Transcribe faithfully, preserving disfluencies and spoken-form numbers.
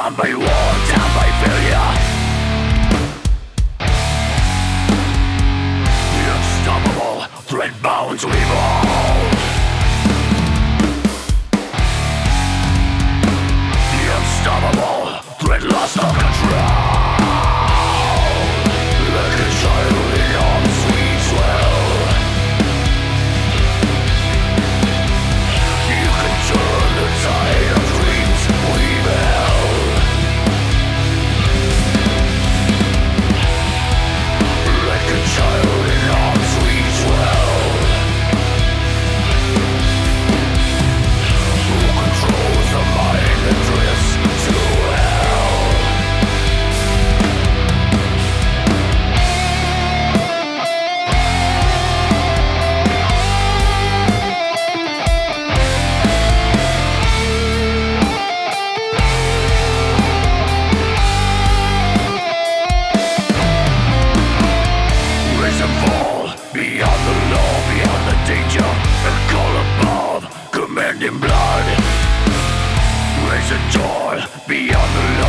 Down by war, down by failure. The unstoppable, thread bound to evolve. The unstoppable, thread lost of control. Like a child in arms we swell. You can turn the tide of dreams we've held. Like a child in arms we swell. Who controls the mind that drifts to hell? Rise and fall, beyond the law, beyond the danger, a call above, commanding blood. Raise and toil, beyond the